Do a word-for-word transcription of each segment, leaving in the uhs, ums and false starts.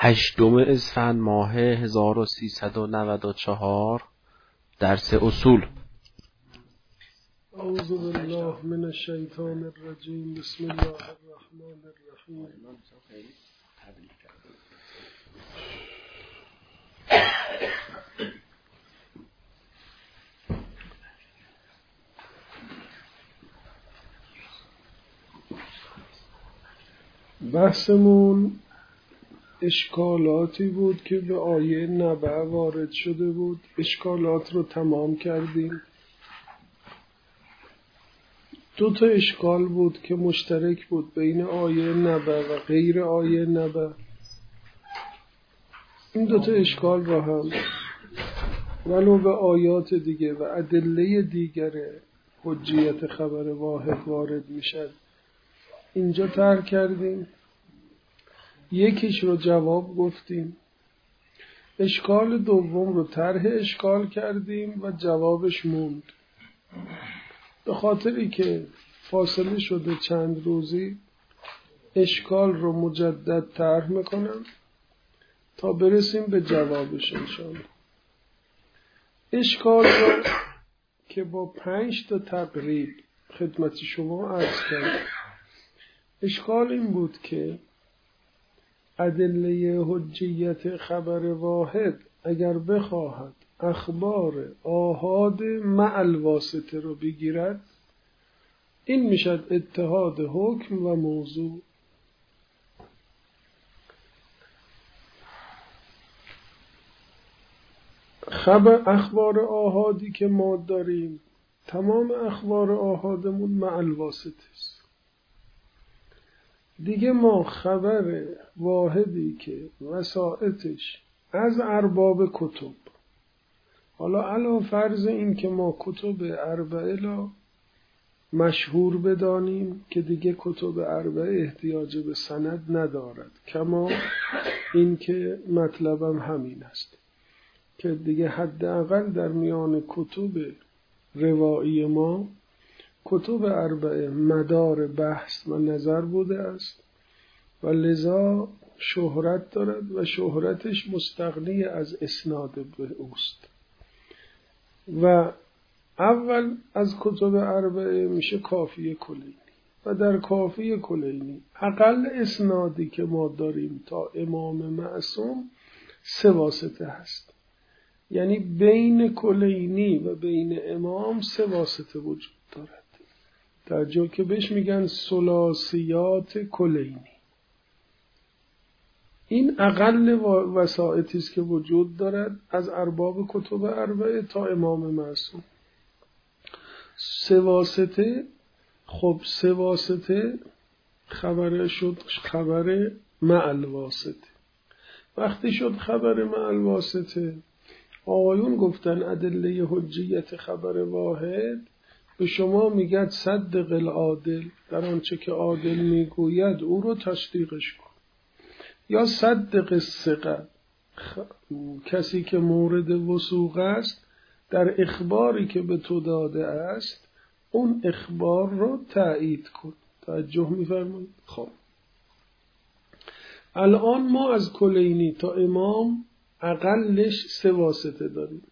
هشتم اسفند ماه هزار و سیصد و نود و چهار درس اصول. اعوذ بالله من الشیطان الرجیم. بسم الله الرحمن الرحیم. بحثمون اشکالاتی بود که به آیه نبع وارد شده بود. اشکالات رو تمام کردیم. دو تا اشکال بود که مشترک بود بین آیه نبع و غیر آیه نبع. این دو تا اشکال را هم ولو به آیات دیگه و ادله دیگر حجیت خبر واحد وارد میشد اینجا طرح کردیم. یکیش رو جواب گفتیم، اشکال دوم رو طرح اشکال کردیم و جوابش موند. به خاطری که فاصله شده چند روزی اشکال رو مجدد طرح میکنم تا برسیم به جوابش انشاءالله. اشکال رو که با پنج تا تقریب خدمت شما عرض کردم. اشکال این بود که ادله حجیت خبر واحد اگر بخواهد اخبار آحاد مع الواسطه رو بگیرد، این میشد اتحاد حکم و موضوع. خبر اخبار آحادی که ما داریم تمام اخبار آحادمون مع الواسطه است. دیگه ما خبر واحدی که وسائطش از ارباب کتب، حالا علا فرض این که ما کتب اربعه لا مشهور بدانیم که دیگه کتب اربعه احتیاج به سند ندارد، کما این که مطلبم همین است که دیگه حداقل در میان کتب روایی ما کتب اربعه مدار بحث و نظر بوده است و لذا شهرت دارد و شهرتش مستغنی از اسناد به اوست. و اول از کتب اربعه میشه کافی کلینی و در کافی کلینی اقل اسنادی که ما داریم تا امام معصوم سه واسطه هست. یعنی بین کلینی و بین امام سه واسطه وجود دارد، در جا که بهش میگن ثلاثیات کلینی. این اقل وسائطی است که وجود دارد از ارباب کتب اربعه تا امام معصوم. سه واسطه، خب سه واسطه خبر شد خبر مع الواسطه. وقتی شد خبر مع الواسطه، آقایون گفتن ادله حجیت خبر واحد به شما میگد صدق العادل، در آنچه که عادل میگوید او رو تصدیقش کن، یا صدق الثقه، کسی که مورد وثوق است در اخباری که به تو داده است اون اخبار رو تایید کن. توجه می‌فرمایید؟ خب الان ما از کلینی تا امام اقلش سه واسطه داریم.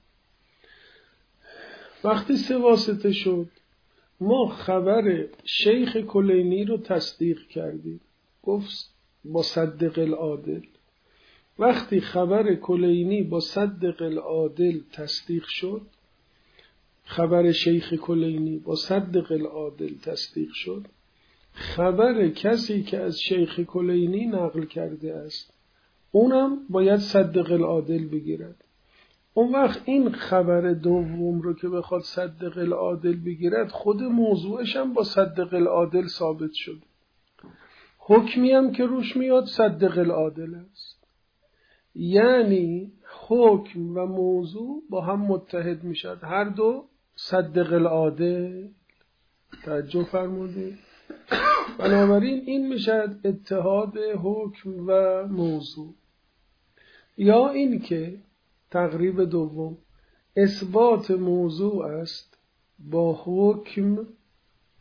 وقتی سه واسطه شد ما خبر شیخ کلینی رو تصدیق کردیم، گفت با صدق العادل. وقتی خبر کلینی با صدق العادل تصدیق شد، خبر شیخ کلینی با صدق العادل تصدیق شد، خبر کسی که از شیخ کلینی نقل کرده است اونم باید صدق العادل بگیرد. اون وقت این خبر دوم رو که بخواد صدق العادل بگیرد خود موضوعش هم با صدق العادل ثابت شد. حکمی هم که روش میاد صدق العادل است. یعنی حکم و موضوع با هم متحد میشد، هر دو صدق العادل. توجه فرمودید؟ بنابراین این میشد اتحاد حکم و موضوع. یا این که تقریب دوم اثبات موضوع است با حکم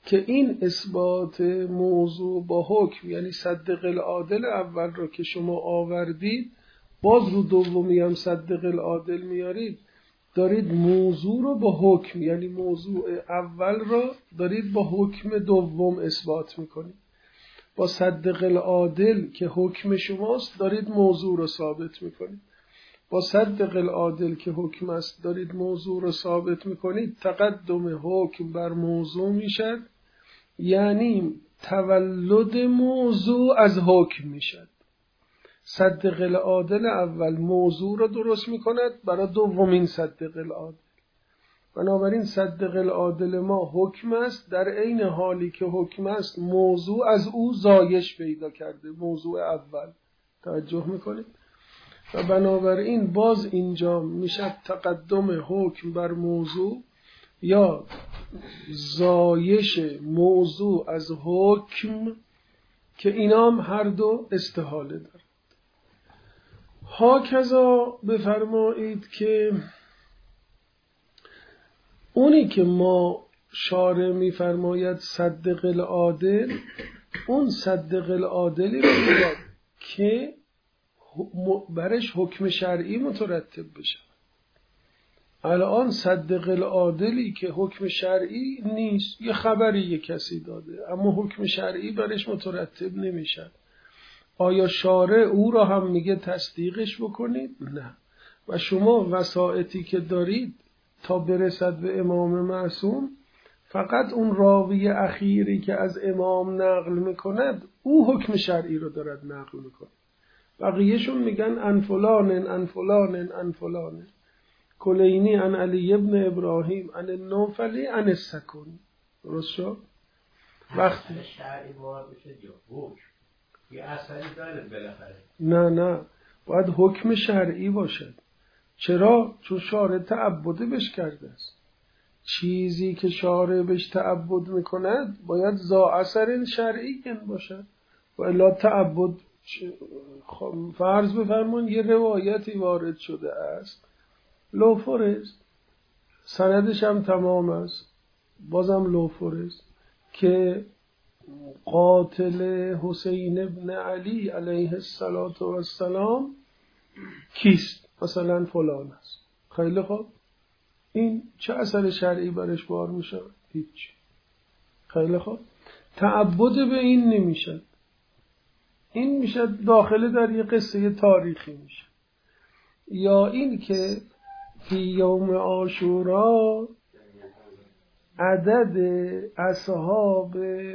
که این اثبات موضوع با حکم، یعنی صدق العادل اول رو که شما آوردید، باز رو دومی هم صدق العادل میارید، دارید موضوع رو با حکم، یعنی موضوع اول رو دارید با حکم دوم اثبات میکنید. با صدق العادل که حکم شماست دارید موضوع رو ثابت میکنید. با صدق العادل که حکم است دارید موضوع رو ثابت میکنید. تقدم حکم بر موضوع میشد، یعنی تولد موضوع از حکم میشد. صدق العادل اول موضوع رو درست میکند برای دومین صدق العادل. بنابراین صدق العادل ما حکم است، در عین حالی که حکم است موضوع از او زایش پیدا کرده، موضوع اول. توجه میکنید؟ و بنابراین باز اینجا میشه تقدم حکم بر موضوع یا زایش موضوع از حکم، که اینام هر دو استحاله دارد. هاکذا بفرمایید که اونی که ما شارع میفرماید صدق العادل، اون صدق العادلی رو میگه که برش حکم شرعی مترتب بشه. الان صدق العادلی که حکم شرعی نیست، یه خبری یه کسی داده اما حکم شرعی برش مترتب نمیشه، آیا شارع او را هم میگه تصدیقش بکنید؟ نه. و شما وسائطی که دارید تا برسد به امام معصوم، فقط اون راوی اخیری که از امام نقل میکند او حکم شرعی رو دارد نقل میکنه. بقیهشون میگن ان فلان ان فلان ان فلان، کلینی ان علی ابن ابراهیم ان النوفلی ان السکونی. درست شد؟ وقتی شرعی وارد بشه یا حکم یه اثری داره بالاخره؟ نه نه، باید حکم شرعی باشد. چرا؟ چون شارع تعبد بش کرده است. چیزی که شارع بش تعبد میکند باید ذا اثر شرعی باشد، و الا تعبد. فرض بفرمون یه روایتی وارد شده است، لوفرست، سندش هم تمام است، بازم لوفرست، که قاتل حسین ابن علی علیه السلام کیست؟ مثلا فلان است. خیلی خوب، این چه اثر شرعی برش بار میشه؟ هیچ. خیلی خوب، تعبد به این نمیشه. این میشه داخل در یه قصه تاریخی میشه. یا این که فی یوم عاشورا عدد اصحاب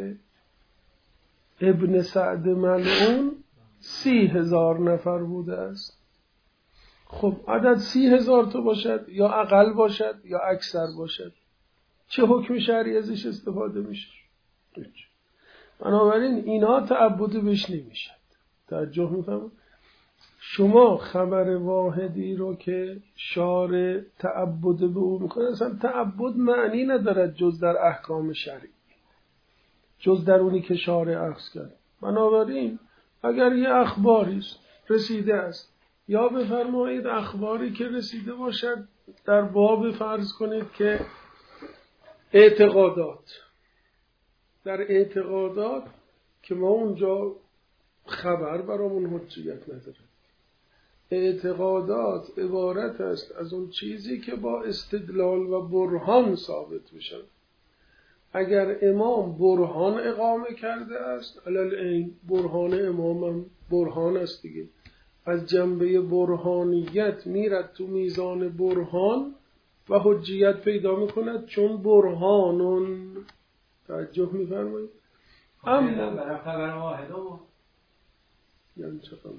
ابن سعد ملعون سی هزار نفر بوده است. خب عدد سی هزار تا باشد یا اقل باشد یا اکثر باشد، چه حکم شرعی ازش استفاده میشه؟ بنابراین اینا تعبد بهش نمیشد. توجه میفهمم؟ شما خبر واحدی رو که شارع تعبد به او میکنه، اصلا تعبد معنی ندارد جز در احکام شرعی، جز در اونی که شارع اخذ کرد. بنابراین اگر یه اخباری رسیده است، یا بفرمایید اخباری که رسیده باشد در باب، فرض کنید که اعتقادات، در اعتقادات که ما اونجا خبر برامون حجیت نداره. اعتقادات عبارت است از اون چیزی که با استدلال و برهان ثابت بشن. اگر امام برهان اقامه کرده است، علل این برهان امام هم برهان است دیگه، از جنبه برهانیت میرد تو میزان برهان و حجیت پیدا میکند، چون برهانون. توجه میفرمایید؟ اما برای خبر واحده یعنی چه خبر؟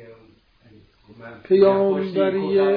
پیامبری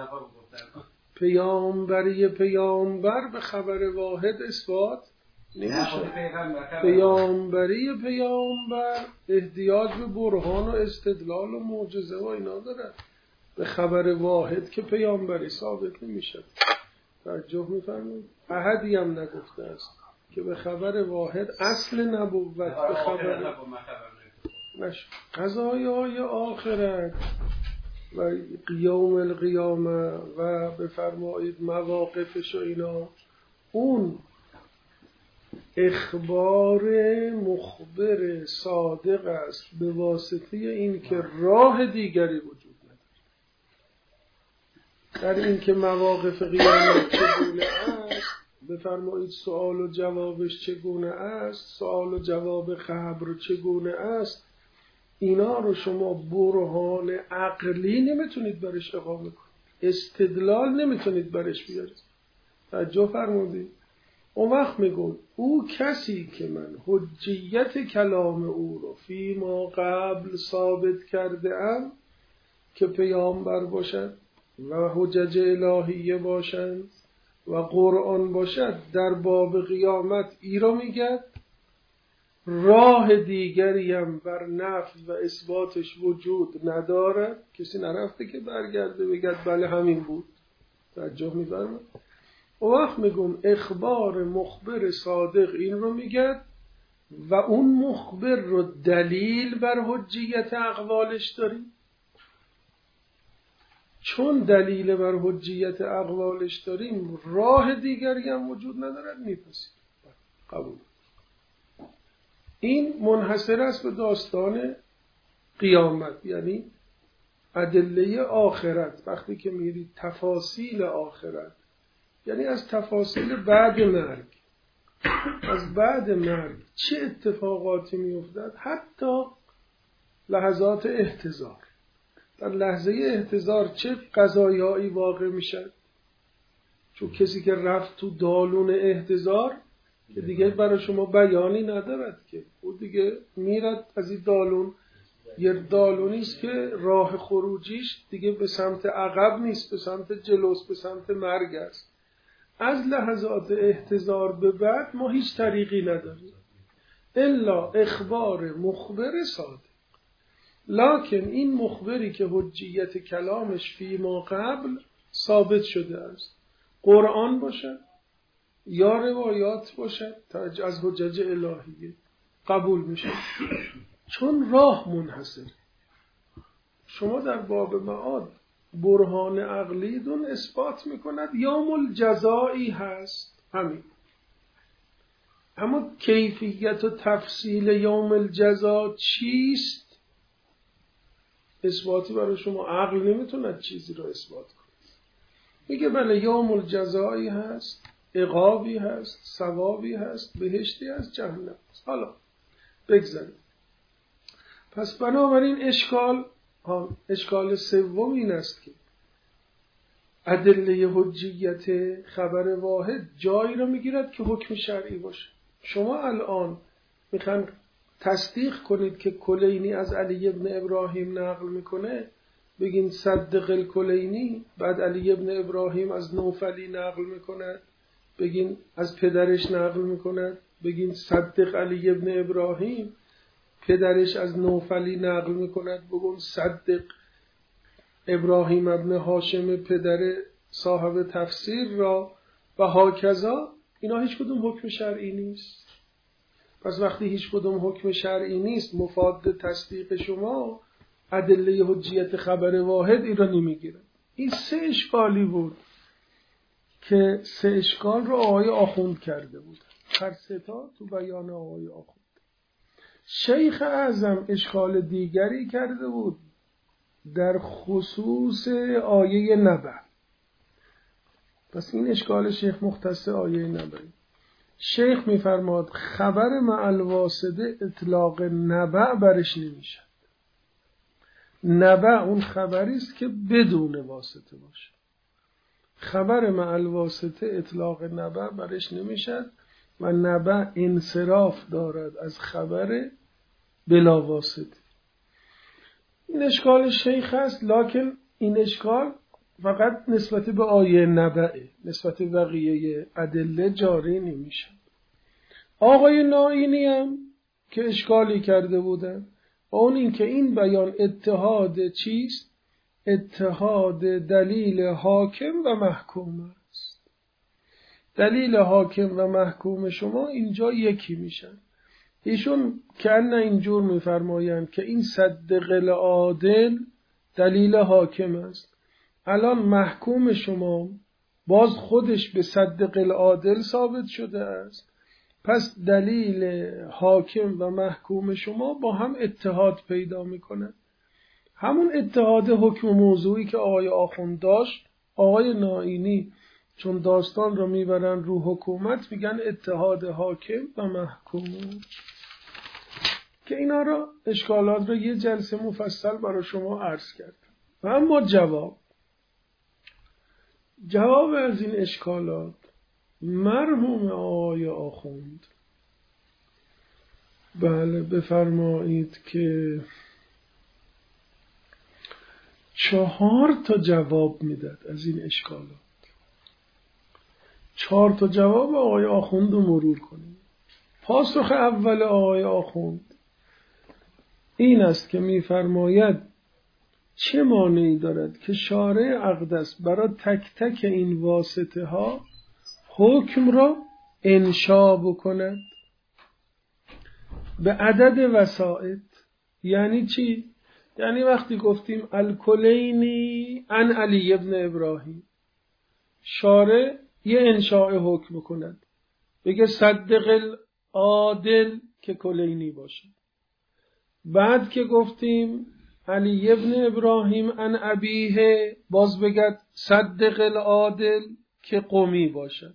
پیامبری پیامبر به خبر واحد اثبات نمیشه. پیامبری پیامبر احتیاج به برهان و استدلال و معجزه و اینا داره، به خبر واحد که پیامبری ثابت نمیشه. توجه میفرمایید؟ احدی هم نگفته است که به خبر واحد اصل نبوت به خبر نشه. قضایای آخرت و قیام القیامه و بفرمایید مواقفش و اینا، اون اخبار مخبر صادق است به واسطه این که راه دیگری وجود ندارد. در این که مواقف قیامت چگونه است، بفرمایید سوال و جوابش چگونه است، سوال و جواب قبر چگونه است، اینا رو شما برهان عقلی نمیتونید برش اقامه کنید، استدلال نمیتونید برش بیارید. توجه فرمودید؟ اون وقت میگون او کسی که من حجیت کلام او رو فی ما قبل ثابت کرده ام که پیامبر باشد و حجج الهیه باشند و قرآن باشد، در باب قیامت ای را میگه راه دیگری هم بر نفی و اثباتش وجود ندارد. کسی نرفته که برگرده بگد بله همین بود. توجه می‌فرمایید؟ اون وقت میگم اخبار مخبر صادق این رو میگه و اون مخبر رو دلیل بر حجیت اقوالش داریم. چون دلیل بر حجیت اقوالش داریم راه دیگری هم وجود ندارد، میپسیم. قبول. این منحصر است به داستان قیامت، یعنی ادله آخرت. وقتی که میرید تفاصیل آخرت، یعنی از تفاصیل بعد مرگ، از بعد مرگ چه اتفاقاتی میافتد، حتی لحظات احتضار، در لحظه احتضار چه قضایایی واقع میشد. چون کسی که رفت تو دالون احتضار که دیگه برای شما بیانی ندارد که او دیگه میرد از این دالون. یه دالونی است که راه خروجیش دیگه به سمت عقب نیست، به سمت جلوست، به سمت مرگ است. از لحظات احتضار به بعد ما هیچ طریقی نداریم الا اخبار مخبر صادق. لکن این مخبری که حجیت کلامش فی ما قبل ثابت شده است، قرآن باشد یا روایات باشد از حجج الهیه، قبول میشه. چون راه منحصر. شما در باب معاد برهان عقلی دون اثبات میکند یوم الجزایی هست، همین. اما کیفیت و تفصیل یوم الجزا چیست؟ اثباتی برای شما عقل نمیتوند چیزی رو اثبات کنه. میگه بله یوم الجزایی هست، عقابی هست، ثوابی هست، بهشتی هست، جهنم هست. حالا بگذاریم. پس بنابراین اشکال اشکال سوم این است که ادله حجیت خبر واحد جایی رو میگیرد که حکم شرعی باشه. شما الان میخوان تصدیق کنید که کلینی از علی ابن ابراهیم نقل میکنه، بگین صدق الکلینی. بعد علی ابن ابراهیم از نوفلی نقل میکنه، بگین از پدرش نقل میکنه، بگین صدق علی ابن ابراهیم. پدرش از نوفلی نقل میکند، بگون صدق ابراهیم ابن هاشم پدر صاحب تفسیر را و هاکذا. اینا هیچ کدوم حکم شرعی نیست. پس وقتی هیچ کدوم حکم شرعی نیست مفاد تصدیق شما، ادله حجیت خبر واحد این را نمیگیره. این سه اشکالی بود که سه اشکال رو آقای آخوند کرده بود. هر سه تا تو بیان آقای آخوند. شیخ اعظم اشکال دیگری کرده بود در خصوص آیه نبأ. پس این اشکال شیخ مختص آیه نبأ. شیخ میفرماد خبر مع الواسطه اطلاق نبأ برش نمیشه. نبأ اون خبری است که بدون واسطه باشه. خبر مع الواسطه اطلاق نبأ برش نمیشه و نبأ انصراف دارد از خبر بلا واسطه. این اشکال شیخ است، لکن این اشکال فقط نسبت به آیه نبأه، نسبت به بقیه ادله جاری نمیشه. آقای نائینی هم که اشکالی کرده بودن و اون این که این بیان اتحاد چیست؟ اتحاد دلیل حاکم و محکوم است. دلیل حاکم و محکوم شما اینجا یکی میشن. ایشون کنه اینجور میفرمایند که این صدق العادل دلیل حاکم است. الان محکوم شما باز خودش به صدق العادل ثابت شده است. پس دلیل حاکم و محکوم شما با هم اتحاد پیدا میکنه. همون اتحاد حکم موضوعی که آقای آخوند داشت، آقای نائینی چون داستان رو میبرن رو حکومت میگن اتحاد حاکم و محکوم، که اینا رو اشکالات رو یه جلسه مفصل برای شما عرض کردم. و اما جواب جواب از این اشکالات، مرحوم آقای آخوند بله بفرمایید که چهار تا جواب میداد از این اشکالات. چهار تا جواب آقای آخوند رو مرور کنیم. پاسخ اول آقای آخوند این است که میفرماید چه مانعی دارد که شارع اقدس برای تک تک این واسطه ها حکم را انشا بکند به عدد وسائط. یعنی چی؟ یعنی وقتی گفتیم الکلینی عن علی ابن ابراهیم، شارع یه انشاء حکم کند، بگه صدق العادل که کلینی باشه. بعد که گفتیم علی ابن ابراهیم عن ابیه، باز بگد صدق العادل که قمی باشد.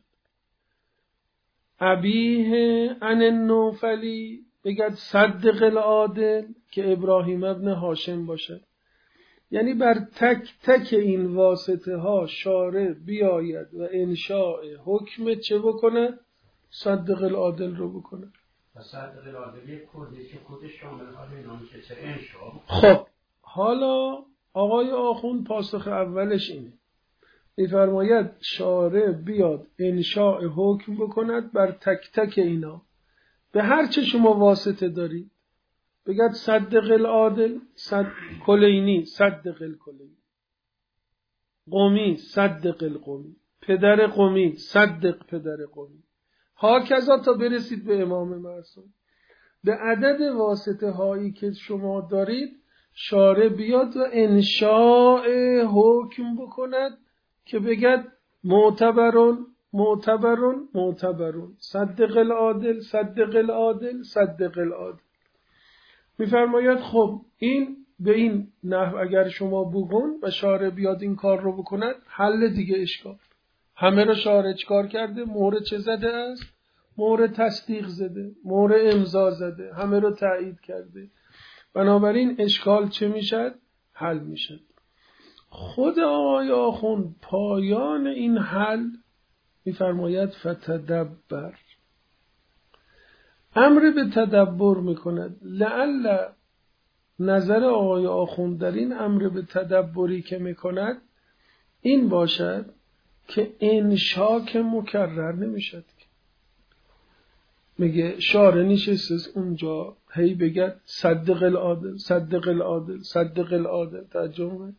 ابیه عن النوفلی بگد صدق العادل که ابراهیم ابن هاشم باشد. یعنی بر تک تک این واسطه ها شارع بیاید و انشاء حکم چه بکنه؟ صدق العادل رو بکنه. و صدق العادل یک کردی که خودش شامل حال اینا میشه چه انشاء. خب حالا آقای آخوند پاسخ اولش اینه، میفرماید شارع بیاد انشاء حکم بکند بر تک تک اینا، به هر چه شما واسطه دارید بگید صدق العادل صد کلینی صدق الکلینی، قومی صدق القومی، پدر قومی صدق پدر قومی، هاکذا تا برسید به امام معصوم. به عدد واسطه هایی که شما دارید شارع بیاد و انشاء حکم بکند که بگد معتبرون معتبرون معتبرون، صدق العادل صدق العادل صدق العادل. میفرماید خب این به این نحو اگر شما بگون و شارع بیاد این کار رو بکند، حل دیگه اشکال. همه رو شارع چکار کرده؟ مهر چه زده است؟ مهر تصدیق زده، مهر امضا زده، همه رو تایید کرده. بنابراین اشکال چه میشد؟ حل میشد. خود آقای آخوند پایان این حل میفرماید فتدبر، امر به تدبر میکند. لعل نظر آقای آخوند در این امر به تدبری که میکند این باشد که انشا که مکرر نمیشد. میگه شارع نشست اونجا هی بگد صدق العادل صدق العادل صدق العادل. ترجمه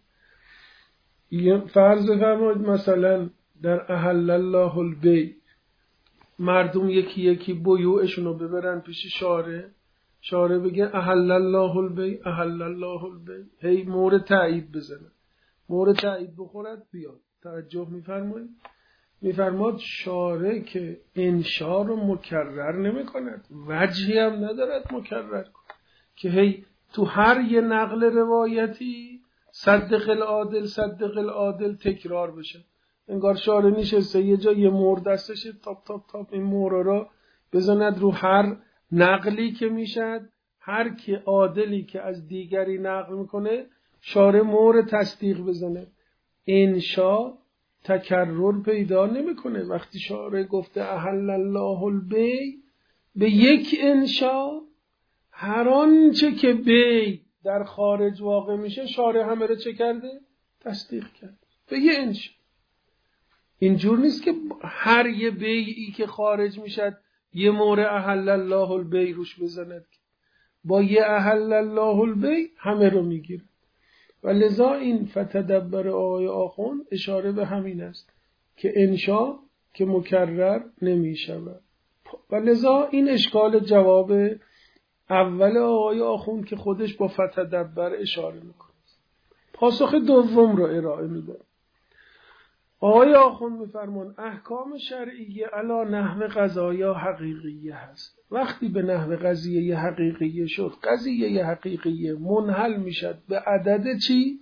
فرض فرمایید مثلا در احل الله البیع مردم یکی یکی بیوعشون رو ببرن پیش شارع، شارع بگه احل الله البیع احل الله البیع، هی مهر تایید بزنه، مهر تایید بخورد بیاد. توجه میفرمایید؟ میفرماد شارع که انشا رو مکرر نمی کند، وجهی هم ندارد مکرر کند که هی تو هر یه نقل روایتی صدق العادل صدق العادل تکرار بشه. انگار شارع نشسته یه جا یه مهر دستشه تاپ تاپ تاپ این مهر رو بزند رو هر نقلی که میشد، هر کی عادلی که از دیگری نقل میکنه شارع مهر تصدیق بزنه. انشا تکرر پیدا نمیکنه. وقتی شارع گفته احل الله البیع به یک انشا، هر آنچه که بیع در خارج واقع میشه شارع همه رو چه کرده؟ تصدیق کرد به یه انشا. اینجور نیست که هر یه بیعی که خارج میشد یه مهر احل الله البیع روش بزند، با یه احل الله البیع همه رو میگیره. و لذا این فتدبر آقای آخوند اشاره به همین است که انشا که مکرر نمی شود. و لذا این اشکال جواب اول آقای آخوند که خودش با فتدبر اشاره میکنه. پاسخ دوم رو ارائه میده. آقای آخوند میفرمان احکام شرعیه علا نحو قضایا حقیقیه هست. وقتی به نحو قضیه حقیقیه شد، قضیه حقیقیه منحل میشد به عدد چی؟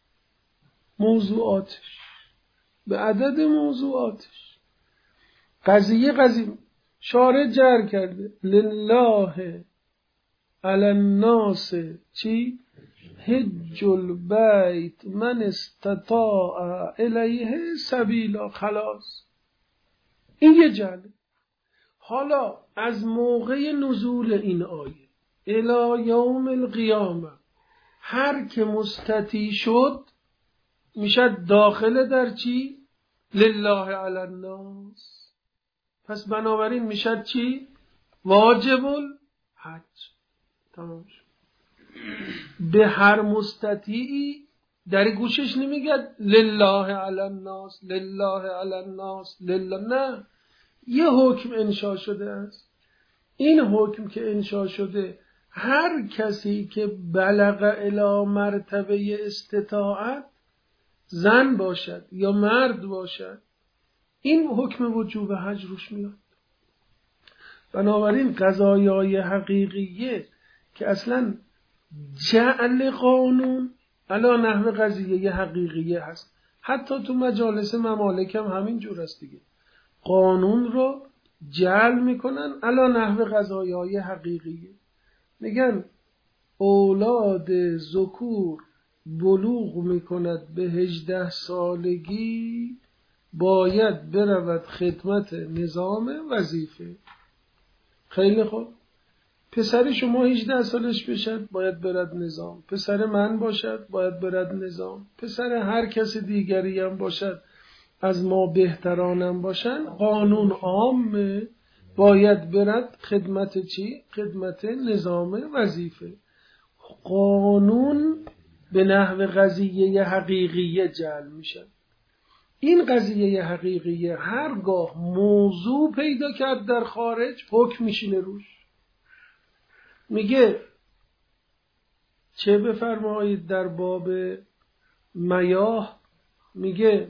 موضوعاتش، به عدد موضوعاتش. قضیه قضیه شارع جر کرده لله علی الناس چی؟ حج البیت من استطاع الیه سبیلا. خلاص این یه جلد. حالا از موقع نزول این آیه الی یوم القیامه هر که مستطیع شد میشه داخل در چی؟ لله علی الناس. پس بنابراین میشه چی؟ واجب الحج. تمام شد. به هر مستطیعی در گوشش نمیگه لله علی الناس لله علی الناس لله، نه، یه حکم انشا شده است. این حکم که انشا شده هر کسی که بلغ الی مرتبه استطاعت، زن باشد یا مرد باشد، این حکم وجوب حج روش میاد. بنابراین قضایای حقیقیه که اصلا جعل قانون علا نحو قضیه حقیقیه هست. حتی تو مجالس ممالک هم همین جور است دیگه. قانون رو جعل میکنن علا نحو قضایای حقیقیه. میگن اولاد ذکور بلوغ میکند به هجده سالگی باید برود خدمت نظام وظیفه. خیلی خوب، پسر شما هجده سالش بشد باید برد نظام، پسر من باشد باید برد نظام، پسر هر کس دیگری هم باشد از ما بهترانم باشن، قانون عامه باید برد خدمت چی؟ خدمت نظام وظیفه. قانون به نحو قضیه حقیقیه جعل میشه. این قضیه حقیقیه هرگاه موضوع پیدا کرد در خارج حکم میشینه روش. میگه چه بفرمایید در باب میاه، میگه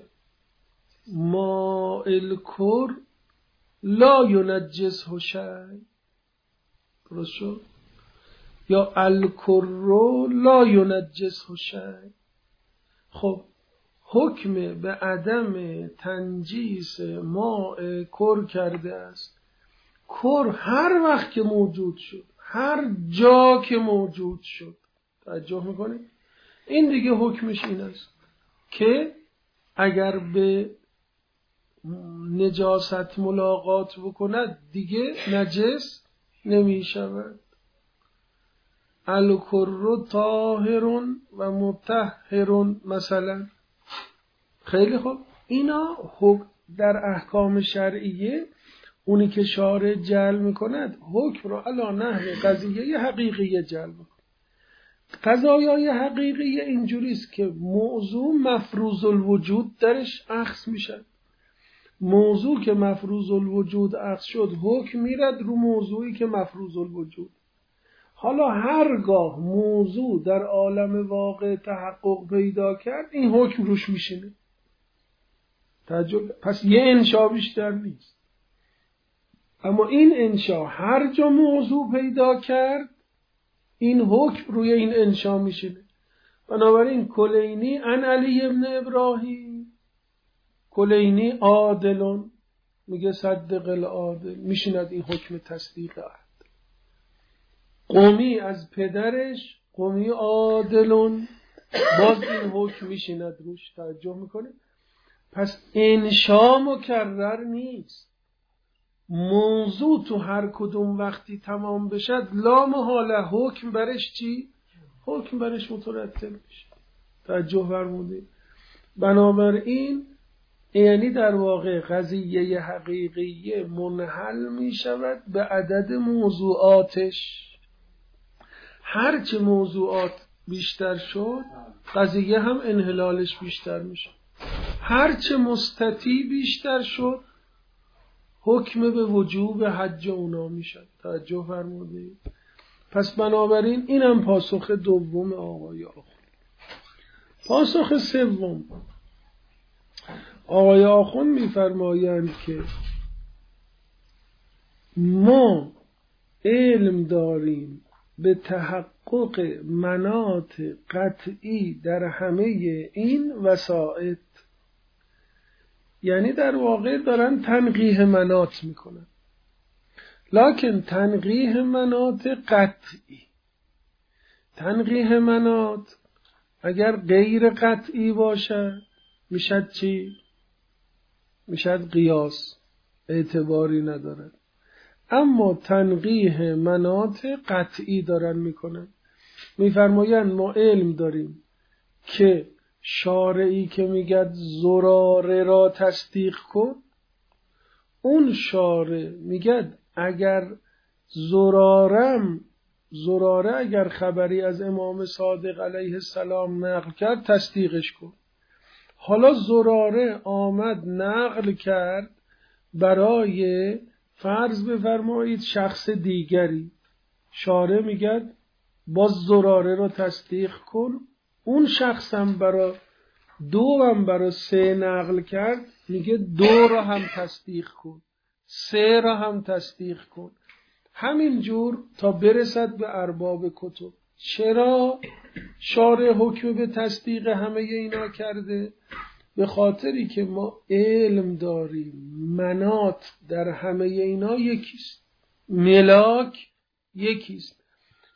ما الکر لا ینجسه شیء، درست شد؟ یا الکر لا ینجسه شیء. خب حکم به عدم تنجیس ماء کر کرده است. کر هر وقت که موجود شد، هر جا که موجود شد، توجه میکنید؟ این دیگه حکمش این است که اگر به نجاست ملاقات بکند دیگه نجس نمی شود. الکر طاهر و مطهر مثلا. خیلی خوب، اینا در احکام شرعیه اونی که شارع جعل میکند حکم رو علا نحو قضیه حقیقیه جعل میکند. قضایای حقیقیه اینجوریست که موضوع مفروض الوجود درش اخذ میشه. موضوع که مفروض الوجود اخذ شد حکم میرد رو موضوعی که مفروض الوجود. حالا هرگاه موضوع در عالم واقع تحقق پیدا کرد این حکم روش میشینه. تعجب. پس یه انشا بیشتر نیست. اما این انشا هر جا موضوع پیدا کرد این حکم روی این انشا میشینه. بنابراین کلینی عن علی ابن ابراهیم، کلینی عادلون، میگه صدق العادل، میشیند این حکم تصدیق عهد. قومی از پدرش، قومی عادلون، باز این حکم میشیند روش. توجه میکنه؟ پس انشا مکرر نیست. موضوع تو هر کدوم وقتی تمام بشد لا محاله حکم برش چی؟ حکم برش مترتب میشه. توجه فرمودید؟ بنابراین یعنی در واقع قضیه حقیقیه منحل می شود به عدد موضوعاتش. هرچه موضوعات بیشتر شد قضیه هم انحلالش بیشتر می شود. هرچه مستطیع بیشتر شد حکم به وجوب حج اونا می شود. توجه فرمودید؟ پس بنابراین اینم پاسخ دوم آقای آخوند. پاسخ سوم، آقای آخوند میفرمایند که ما علم داریم به تحقق مناط قطعی در همه این وسائط، یعنی در واقع دارن تنقیح مناط میکنن، لکن تنقیح مناط قطعی. تنقیح مناط اگر غیر قطعی باشه میشد چی؟ میشد قیاس، اعتباری ندارد. اما تنقیح مناط قطعی دارن میکنن. میفرمایند ما علم داریم که شارعی که میگه زراره را تصدیق کن، اون شارع میگه اگر زرارم زراره اگر خبری از امام صادق علیه السلام نقل کرد تصدیقش کن. حالا زراره آمد نقل کرد برای فرض بفرمایید شخص دیگری، شارع میگه باز زراره رو تصدیق کن. اون شخصم برای دو هم برای سه نقل کرد، میگه دو رو هم تصدیق کن، سه رو هم تصدیق کن. همینجور تا برسد به ارباب کتب. چرا شارع حکم به تصدیق همه اینا کرده؟ به خاطری که ما علم داریم مناط در همه اینا یکیست، ملاک یکیست.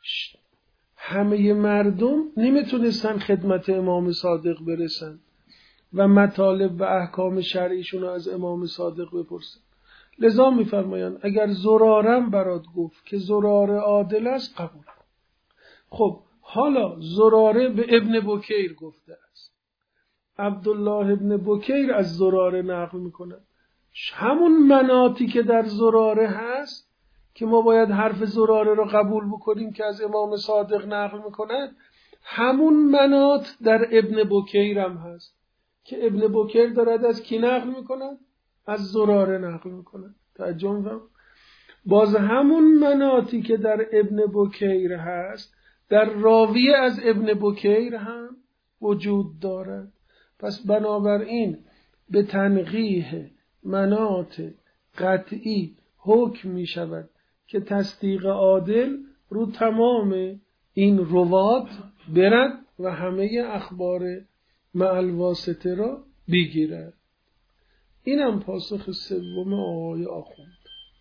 همه مردم نمیتونستن خدمت امام صادق برسن و مطالب و احکام شرعیشون رو از امام صادق بپرسن. لذا میفرمایند اگر زرارم برات گفت که زراره عادل است قبول کن. خب حالا زراره به ابن بکیر گفته است، عبدالله ابن بکیر از زراره نقل میکنه. همون مناطی که در زراره هست که ما باید حرف زراره رو قبول بکنیم که از امام صادق نقل میکند، همون مناط در ابن بکیر هم هست که ابن بکیر دارد از کی نقل میکند؟ از زراره نقل میکند. توجه می‌فرمایید؟ باز همون مناطی که در ابن بکیر هست در راوی از ابن بکیر هم وجود دارد. پس بنابراین به تنقیح مناط قطعی حکم می شود که تصدیق عادل رو تمام این روات برد و همه اخبار مع الواسطه را بگیرد. اینم پاسخ سوم آقای آخوند.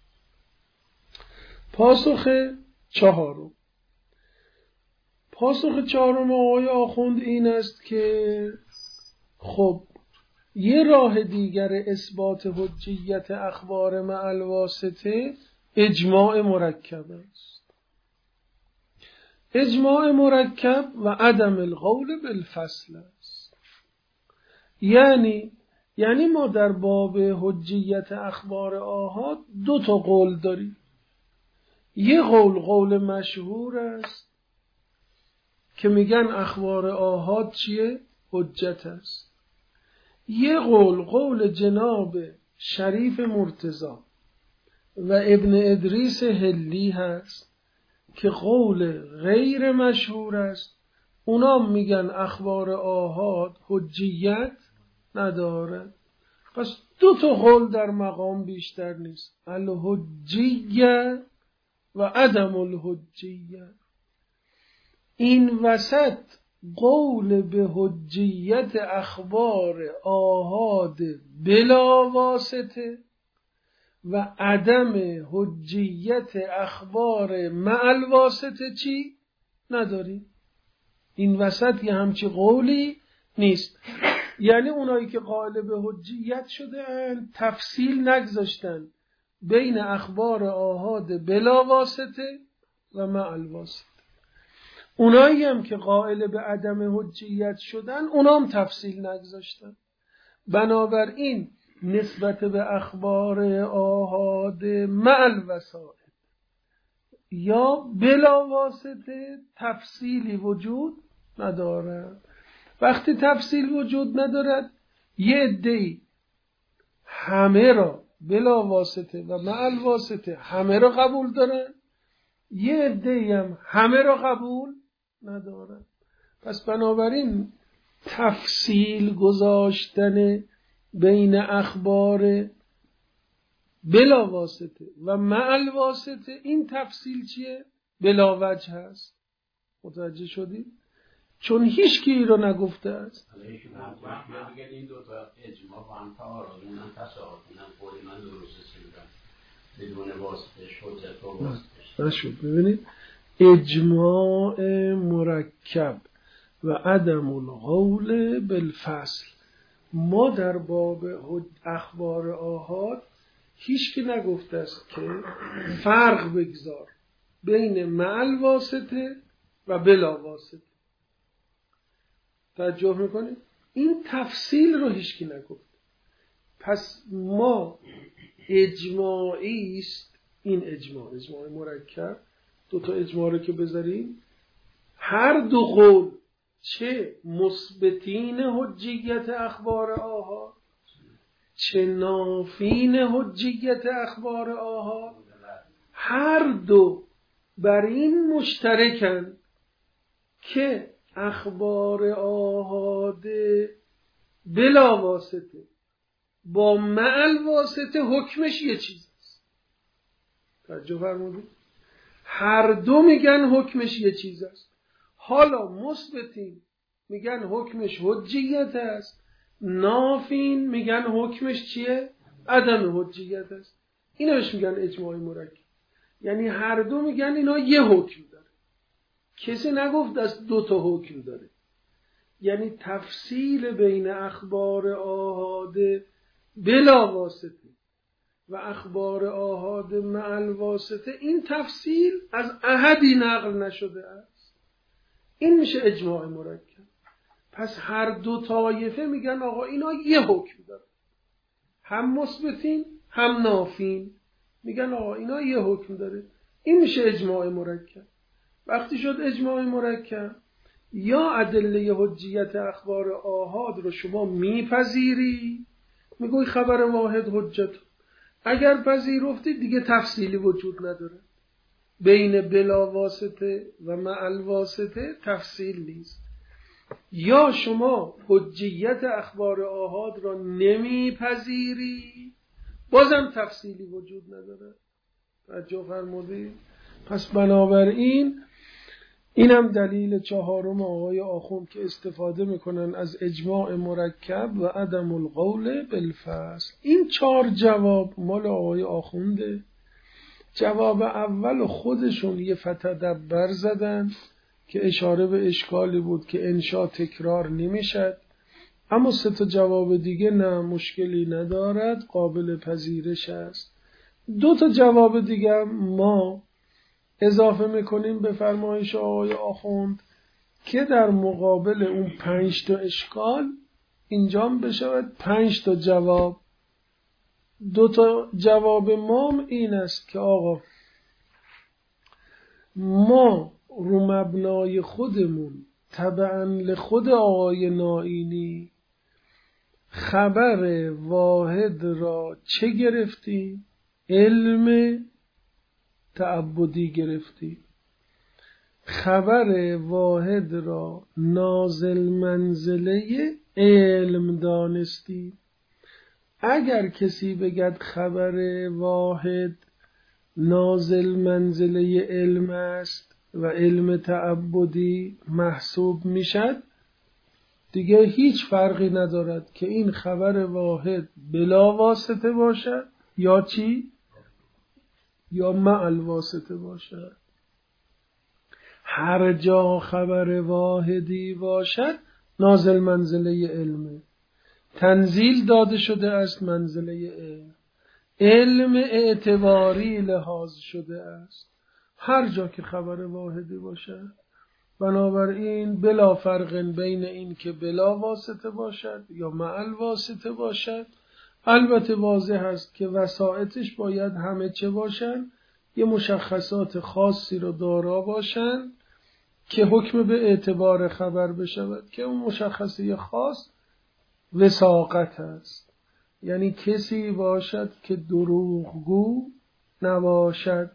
پاسخ چهارم پاسخ چهارم آقای آخوند این است که خب یه راه دیگر اثبات حجیت اخبار مع الواسطه اجماع مرکب است. اجماع مرکب و عدم القول بالفصل است. یعنی یعنی ما در باب حجیت اخبار آحاد دو تا قول داریم. یه قول قول مشهور است که میگن اخبار آحاد چیه؟ حجت است. یه قول قول جناب شریف مرتضی و ابن ادریس هلی هست که قول غیر مشهور است. اونا میگن اخبار آحاد حجیت نداره. پس دو تا قول در مقام بیشتر نیست، الحجیه و عدم الحجیه. این وسط قول به حجیت اخبار آحاد بلا واسطه و عدم حجیت اخبار مع الواسطه چی؟ نداریم. این وسط یه همچی قولی نیست. یعنی اونایی که قائل به حجیت شدن تفصیل نگذاشتن بین اخبار آحاد بلا واسطه و مع الواسطه. اونایی هم که قائل به عدم حجیت شدن اونام تفصیل نگذاشتن. بنابراین نسبت به اخبار آحاد مع الوسائط یا بلا واسطه تفصیلی وجود ندارد. وقتی تفصیل وجود ندارد یه عده‌ای همه را بلا واسطه و مع الواسطه همه را قبول دارن، یه عده‌ای هم همه را قبول ندارن. پس بنابراین تفصیل گذاشتن بین اخبار بلا واسطه و مع الواسطه، این تفصیل چیه؟ بلا وجه هست. متوجه شدید؟ چون هیچ کی رو نگفته است. میگن این دو تا اجماع با هم تعارض، اونم تصاحب، اونم قول من درست سیدن بدون واسطهش حجت و واسطهش نشد. ببینید اجماع مرکب و عدم القول بالفصل، ما در باب اخبار آحاد هیچ کی نگفته است که فرق بگذار بین مع الواسطه و بلا واسطه. توجه میکنید؟ این تفصیل رو هیچ کی نگفت. پس ما اجماعی است، این اجماع اجماع مرکب، دو تا اجماع رو که بذاریم، هر دو قول چه مثبتین حجیت اخبار آحاد چه نافین حجیت اخبار آحاد، هر دو بر این مشترکن که اخبار آحاد بلا واسطه با مع الواسطه حکمش یه چیز است. توجه فرمودید؟ هر دو میگن حکمش یه چیز است. حالا مثبتین میگن حکمش حجیت است، نافین میگن حکمش چیه؟ عدم حجیت است. اینا بهش میگن اجماع مرکب. یعنی هر دو میگن اینا یه حکم داره. کسی نگفت است دو تا حکم داره. یعنی تفصیل بین اخبار آحاد بلا واسطه و اخبار آحاد مع الواسطه، این تفصیل از احدی نقل نشده است. این میشه اجماع مرکب. پس هر دو طایفه میگن آقا اینا یه حکم داره، هم مثبتین هم نافین میگن آقا اینا یه حکم داره. این میشه اجماع مرکب. وقتی شد اجماع مرکب، یا ادله حجیت اخبار آحاد رو شما میپذیری، میگوی خبر واحد حجت. اگر پذیرفتی دیگه تفصیلی وجود نداره. بین بلا واسطه و مع الواسطه تفصیل نیست. یا شما حجیت اخبار آحاد را نمیپذیری، بازم تفصیلی وجود نداره. توجه فرمودید؟ پس بنابراین اینم دلیل چهارم آقای آخوند که استفاده میکنن از اجماع مرکب و عدم القول بالفصل. این چهار جواب مال آقای آخونده. جواب اول خودشون یه فتدبر زدن که اشاره به اشکالی بود که انشا تکرار نمیشد، اما سه تا جواب دیگه نه مشکلی ندارد، قابل پذیرش است. دو تا جواب دیگه ما اضافه میکنیم به فرمایش آقای آخوند که در مقابل اون پنج تا اشکال اینجام بشود پنج تا جواب. دو تا جواب ما این است که آقا ما رو مبنای خودمون تبعاً لخود آقای نائینی خبر واحد را چه گرفتیم؟ علم تعبدی گرفتیم. خبر واحد را نازل منزله علم دانستیم. اگر کسی بگد خبر واحد نازل منزله علم است و علم تعبدی محسوب میشد، دیگه هیچ فرقی ندارد که این خبر واحد بلا واسطه باشد یا چی؟ یا مع الواسطه باشد. هر جا خبر واحدی باشد نازل منزله علمه، تنزیل داده شده است منزله علم، علم اعتباری لحاظ شده است هر جا که خبر واحدی باشد. بنابراین بلا فرق بین این که بلا واسطه باشد یا مع الواسطه باشد. البته واضح است که وسائطش باید همه چه باشن، یه مشخصات خاصی رو دارا باشن که حکم به اعتبار خبر بشود، که اون مشخصه خاص وثاقت است. یعنی کسی باشد که دروغگو نباشد،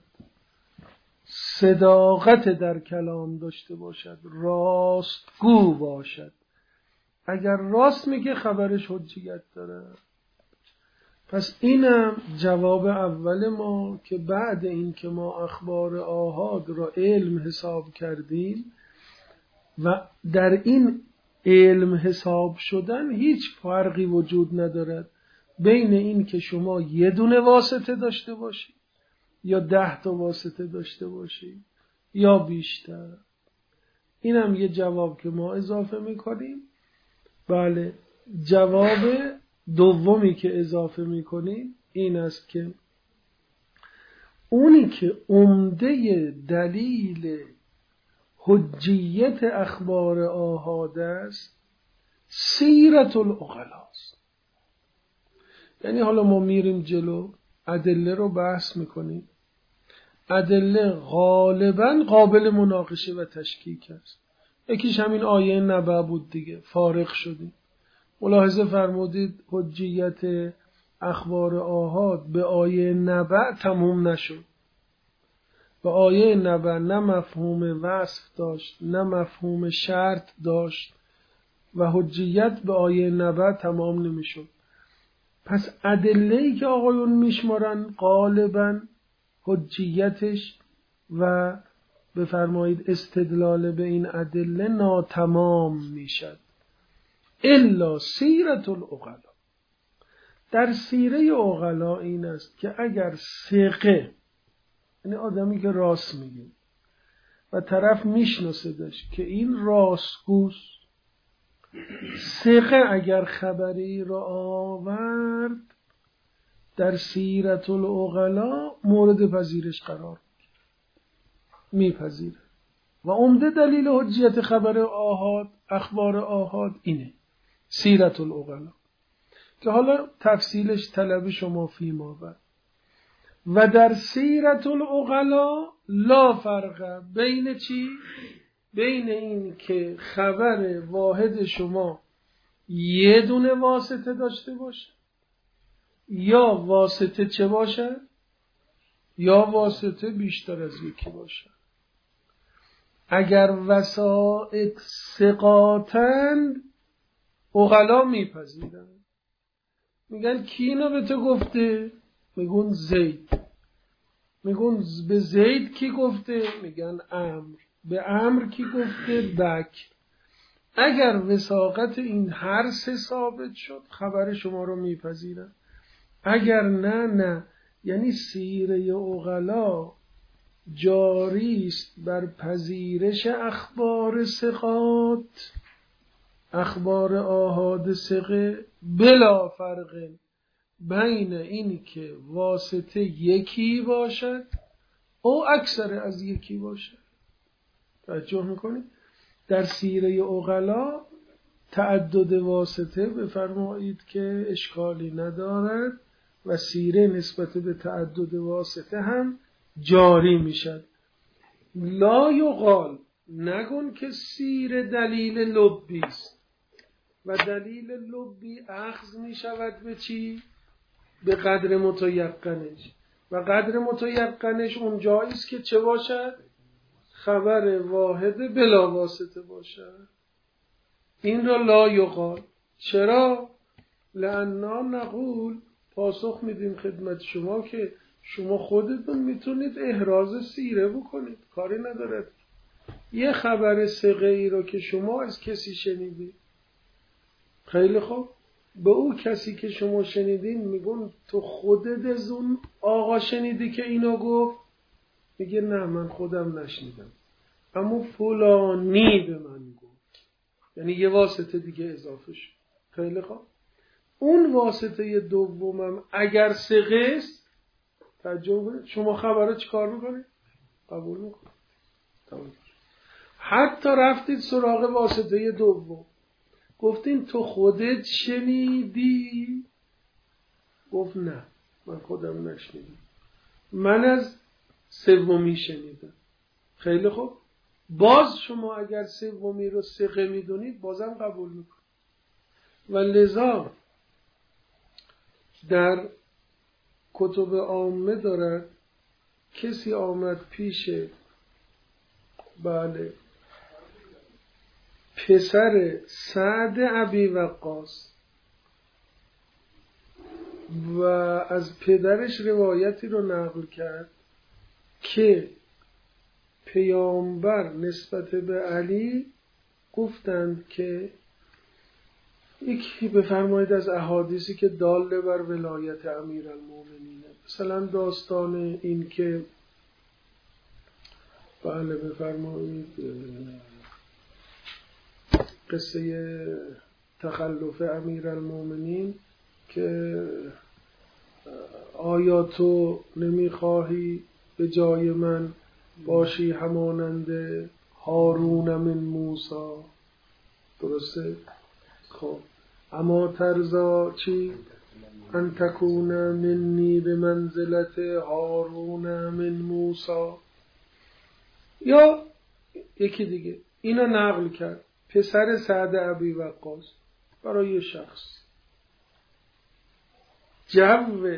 صداقت در کلام داشته باشد، راستگو باشد. اگر راست میگه خبرش حجیت داره، پس اینم جواب اول ما که بعد این که ما اخبار آحاد را علم حساب کردیم و در این علم حساب شدن هیچ فرقی وجود ندارد بین این که شما یه دونه واسطه داشته باشید یا ده تا واسطه داشته باشید یا بیشتر. اینم یه جواب که ما اضافه میکنیم. بله، جواب دومی که اضافه میکنیم این است که اونی که عمده دلیل حجیت اخبار آحاد است سیرت العقلا است. یعنی حالا ما میریم جلو ادله رو بحث میکنیم. ادله غالبا قابل مناقشه و تشکیک است. یکیش همین آیه نبأ بود دیگه، فارغ شدیم. ملاحظه فرمودید حجیت اخبار آحاد به آیه نبأ تموم نشد. به آیه نبأ نه مفهوم وصف داشت نه مفهوم شرط داشت و حجیت به آیه نبأ تمام نمیشد. پس ادله‌ای که آقایون میشمارن غالباً حجیتش و بفرمایید استدلال به این ادله ناتمام میشد. الا سیرت العقلا. در سیره عقلا این است که اگر ثقه، یعنی آدمی که راست میگه و طرف میشناسه داشت که این راستگوست، ثقه اگر خبری را آورد در سیرت العقلا مورد پذیرش قرار میپذیره. و عمده دلیل حجیت خبر آحاد، اخبار آحاد اینه، سیرت العقلا، که حالا تفصیلش طلب شما فیما بعد. و در سیرت العقلا لا فرق بین چی؟ بین این که خبر واحد شما یه دونه واسطه داشته باشه یا واسطه چه باشه؟ یا واسطه بیشتر از یکی باشه. اگر وسائط ثقاتن عقلا میپذیرن، میگن کی اینو به تو گفته؟ میگن زید. میگن به زید کی گفته؟ میگن عمرو. به عمرو کی گفته؟ بکر. اگر وثاقت این هر سه ثابت شد خبر شما رو میپذیرن. اگر نه نه. یعنی سیره عقلا جاری است بر پذیرش اخبار ثقات، اخبار آحاد ثقه، بلا فرق بین این که واسطه یکی باشد او اکثر از یکی باشد. توجه میکنید؟ در سیره عقلا تعدد واسطه بفرمایید که اشکالی ندارد و سیره نسبت به تعدد واسطه هم جاری میشد. لا یقال، نگون که سیره دلیل لبی است و دلیل لبی اخذ میشود به چی؟ به قدر متیقنش. و قدر متیقنش اون جایی است که چه باشد؟ خبر واحد بلا واسطه باشد. این را لا یقال. چرا؟ لأننا نقول، پاسخ میدیم خدمت شما که شما خودتون میتونید احراز سیره بکنید، کاری ندارد. یه خبر ثقه ای رو که شما از کسی شنیدید، خیلی خوب، به او کسی که شما شنیدین میگن تو خودت از اون آقا شنیدی که اینو گفت؟ میگه نه من خودم نشنیدم اما فلانی به من گفت. یعنی یه واسطه دیگه اضافه شد. خیلی خوب، اون واسطه دومم اگر ثقه است، تعجب، شما خبره چی کار میکنید؟ قبول میکنید. حتی رفتید سراغ واسطه دوم، گفتین تو خودت شنیدی؟ گفت نه من خودم نشنیدم، من از سومی شنیدم. خیلی خوب، باز شما اگر سومی رو ثقه میدونید بازم قبول میکنید. و لذا در کتب عامه دارد کسی آمد پیش بله پسر سعد ابی وقاص و از پدرش روایتی رو نقل کرد که پیامبر نسبت به علی گفتند که یکی بفرمایید از احادیثی که داله بر ولایت امیرالمومنینه، مثلا داستان این که بله بفرمایید قصه تخلف امیرالمومنین که آیا تو نمیخواهی به جای من باشی همانند هارون من موسی؟ درسته؟ خب اما ترضا چی؟ ان تکون منی به منزلت هارون من موسی. یا یکی دیگه اینو نقل کرد پسر سعد ابی وقاص برای شخص جو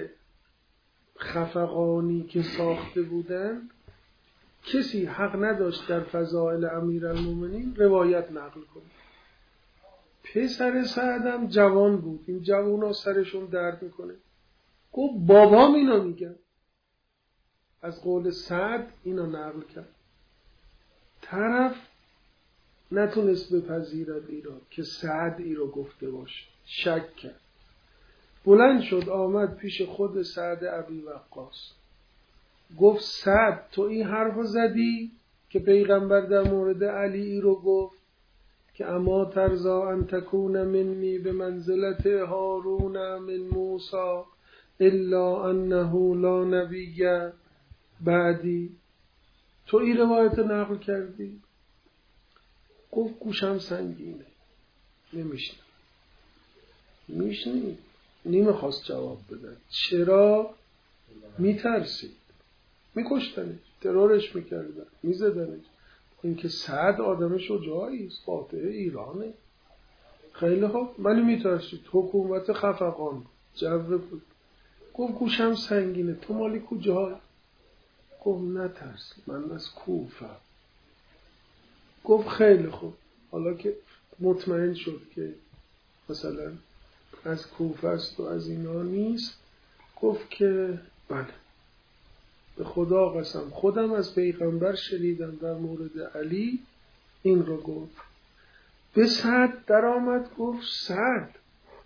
خفقانی که ساخته بودن، کسی حق نداشت در فضائل امیرالمومنین روایت نقل کنه. پسر سعدم جوان بود، این جوانا سرشون درد میکنه، گفت بابام اینو میگن، از قول سعد اینو نقل کرد. طرف نتونست بپذیرد ایران که سعد ای رو گفته باشه، شک کرد، بلند شد آمد پیش خود سعد ابی وقاص، گفت سعد تو این حرفو زدی که پیغمبر در مورد علی ای رو گفت که اما ترضا ان تکون منی به منزلت هارون من موسی الا انه لا نبی بعدی، تو این روایت نقل کردی؟ گفت گوشم سنگینه نمیشنم. میشنی؟ نمیخواست جواب بدن. چرا؟ میترسید، میکشتنش، ترورش میکردن، میزدنش. اینکه سعد آدم شجاعی است، فاتح ایرانه، خیلی خوب، ولی میترسید. حکومت خفقان جو بود. گفت گوشم سنگینه، تو مالی کجا؟ گفت نترس من از کوفه. گفت خیلی خوب، حالا که مطمئن شد که مثلا از کوفه است و از اینا نیست، گفت که بله به خدا قسم خودم از پیغمبر شنیدم در مورد علی این رو گفت. به سعد در آمد، گفت سعد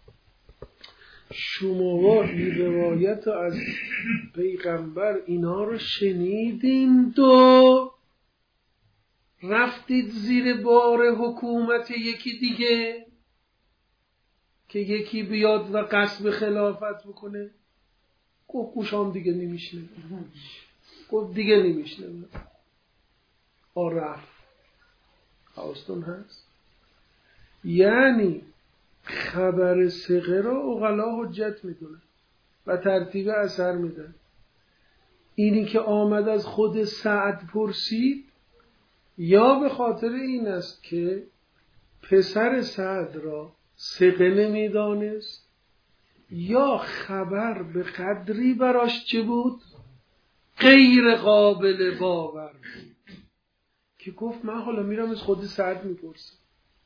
شما این روایت از پیغمبر اینا رو شنیدین دو رفتید زیر بار حکومت یکی دیگه که یکی بیاد و غصب خلافت بکنه؟ گفت گوشام دیگه نمیشنه. گفت دیگه نمیشنه. آ رفت. حواستون هست؟ یعنی خبر ثقه را عقلا حجت میدونن و ترتیب اثر میدن. اینی که آمد از خود سعد پرسید یا به خاطر این است که پسر سعد را ثقه نمیدانست، یا خبر به قدری براش چه بود؟ غیر قابل باور بود که گفت من حالا میرم از خود سعد میپرسم.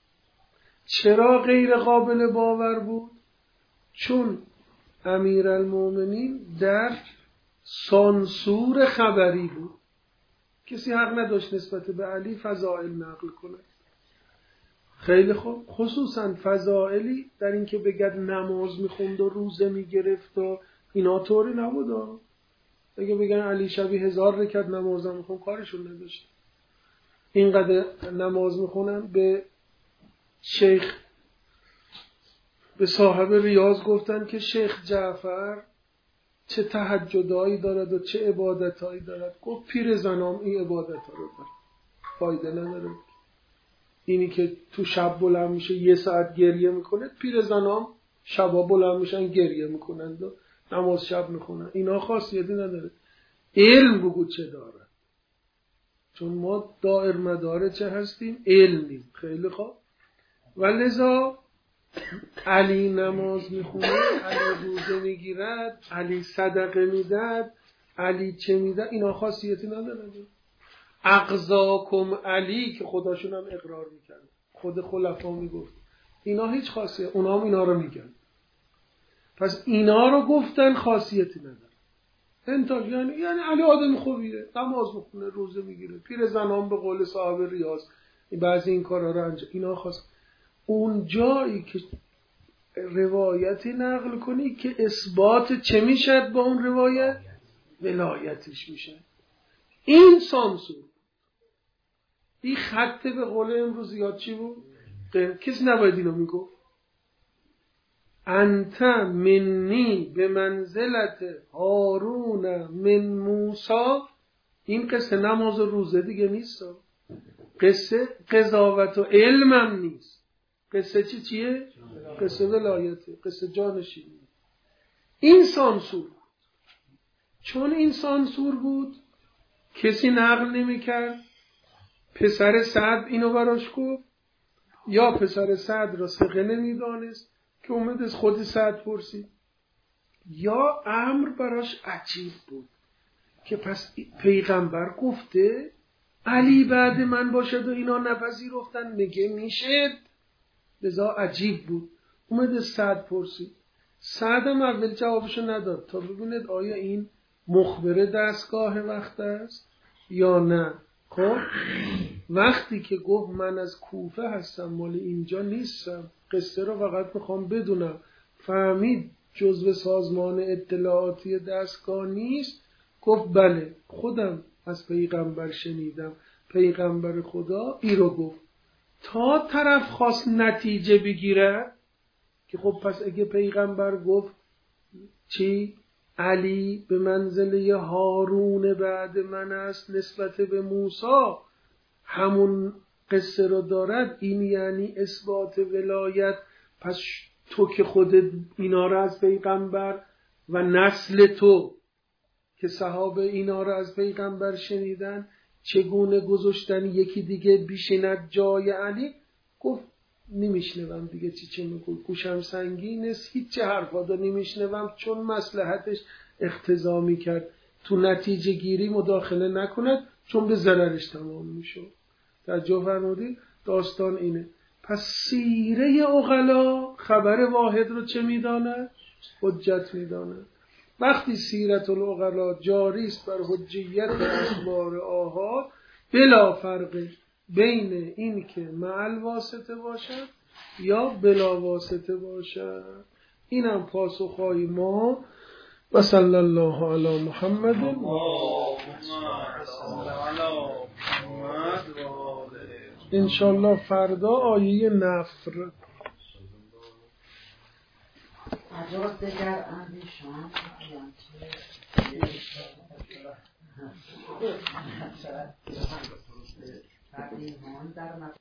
چرا غیر قابل باور بود؟ چون امیرالمومنین در سانسور خبری بود، کسی حق نداشت نسبت به علی فضائل نقل کنه. خیلی خوب، خصوصا فضائلی در این که بگد نماز میخوند و روزه میگرفت و اینا طوری نبود. اگه بگن علی شبی هزار رکعت نماز میخوند کارشون نداشت. اینقدر نماز میخونن. به شیخ به صاحب ریاض گفتن که شیخ جعفر چه تهجدایی دارد و چه عبادتایی دارد. گفت پیر زنام این عبادتها رو دارد، فایده نداره. اینی که تو شب بلند میشه یه ساعت گریه میکنه، پیر زنام شبا بلند میشن گریه میکنن و نماز شب میخونن. اینا خاصیتی نداره. علم بگو چه داره، چون ما دائر مداره چه هستیم؟ علمیم. خیلی خوب. و لذا علی نماز میخونه، علی روزه میگیرد، علی صدقه میدد، علی چه میدد، اینا خاصیتی نداره. اقضاکم علی که خداشون هم اقرار میکرد، خود خلفا میگفت اینا هیچ خاصیت، اونا هم اینا رو میگن. پس اینا رو گفتن خاصیتی نداره. انتاج یعنی یعنی علی آدم خوبیه، نماز میخونه، روزه میگیره، پیر زنان به قول صاحب ریاض بعضی این کارا رو انجام. اینا خاص. اون جایی که روایتی نقل کنی که اثبات چه میشه با اون روایت؟ ولایتش میشه. این سانسور. این خط به قول امروز یاد چی بود؟ کسی نباید اینو میگو. انت منی به منزلت هارون من موسی. این قصه نماز و روزه دیگه نیست، قصه قضاوت و علمم نیست. قصه چی چیه؟ قصه ولایته، قصه جانشینی. این سانسور بود. چون این سانسور بود کسی نقل نمی کرد. پسر سعد اینو براش گفت، یا پسر سعد را ثقه نمی دانست که اومد از خود سعد پرسید، یا امر براش عجیب بود که پس پیغمبر گفته علی بعد من باشد و اینا نپذیرفتن، میگه میشد. لذا عجیب بود. اومد از سعد پرسید. سعد هم اول جوابشو نداد تا ببینید آیا این مخبره دستگاه وقت است یا نه. خب وقتی که گفت من از کوفه هستم، مال اینجا نیستم، قصه رو فقط میخوام بدونم، فهمید جزو سازمان اطلاعاتی دستگاه نیست، گفت بله خودم از پیغمبر شنیدم، پیغمبر خدا ای رو گفت. تا طرف خواست نتیجه بگیره که خب پس اگه پیغمبر گفت چی؟ علی به منزله هارون بعد من است نسبت به موسی، همون قصه رو دارد، این یعنی اثبات ولایت. پس تو که خودت اینا رو از پیغمبر و نسل تو که صحابه اینا رو از پیغمبر شنیدن، چگونه گذاشتن یکی دیگه بیشیند جای علی؟ گفت نمیشنوم دیگه چی چه میگو، گوشم سنگین است، هیچ چه حرفا رو نمیشنوم، چون مصلحتش اقتضا میکرد تو نتیجه گیری مداخله نکند، چون به ضررش تمام میشه. توجه فرمودید؟ داستان اینه. پس سیره عقلا خبر واحد رو چه میداند؟ حجت میداند. وقتی سیرت العقلا جاری است بر حجیت اخبار آحاد، بلا فرق بین این که مع واسطه باشد یا بلا واسطه باشد. اینم پاسخهای ما. و صلی الله علی محمد. انشالله فردا آیه نفر. عجب دگر اندیشان در